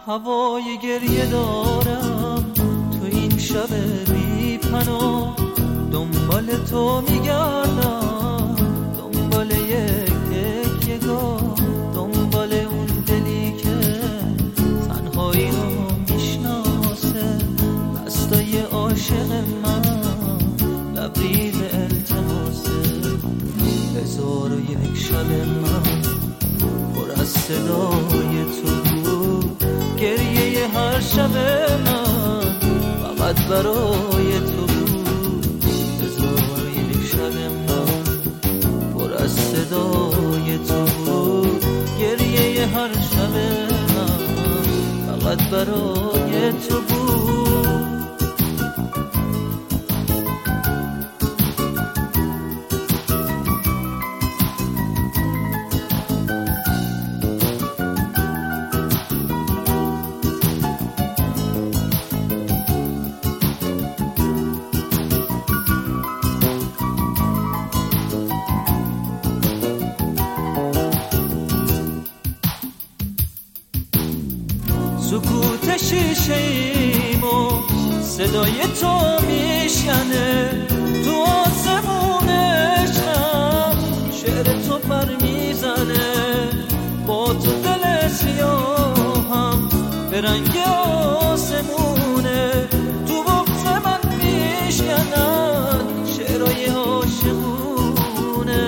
هوای گریه دارم تو این شب بی پناه، دنبال تو میگردم، دنبال یک تکیه‌گاه، دنبال اون دلی که تنهایی رو میشناسه، دستای عاشق من لبریز التماسه. 1001 شب من پر از صدای تو بود، گریه هر شب من فقط برای تو بود. 1001 شب من پر از صدای تو بود، گریه هر شب من فقط برای تو بود. سکوت شیشه ایمو صدای تو میشکنه، تو آسمون عشقم شعر تو پر میزنه، با تو دل سیاهم به رنگ آسمونه، تو بغض من میشکنن شعرهای عاشقونه.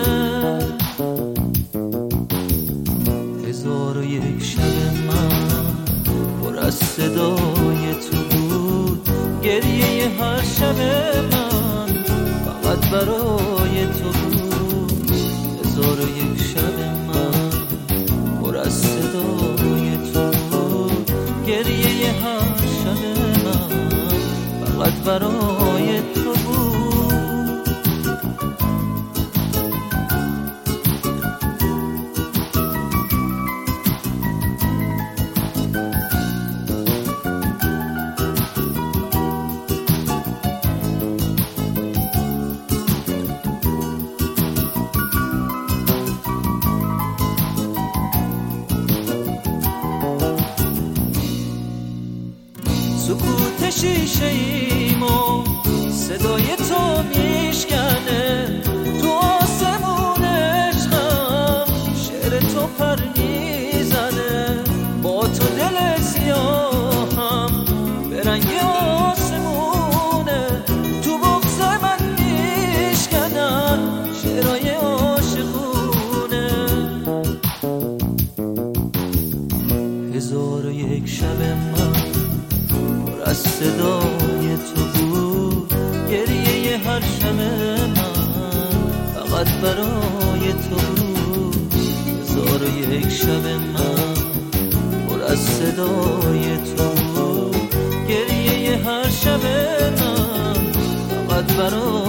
1001 شب من پر از صدای تو بود، گریه هر شب من فقط برای تو بود. 1001 شب من پر از صدای تو بود، گریه هر شب من فقط برای تو بود. سکوت شیشه ایمو صدای تو میشکنه، تو آسمون عشقم شعر تو پر میزنه، با تو دل سیاهم به رنگ آسمونه، تو بغض من میشکنن شعرهای عاشقونه. 1001 شب من پر از صدای تو بود، گریه هر شب من فقط برای تو بود. 1001 شب من پر از صدای تو بود، گریه هر شب من فقط برای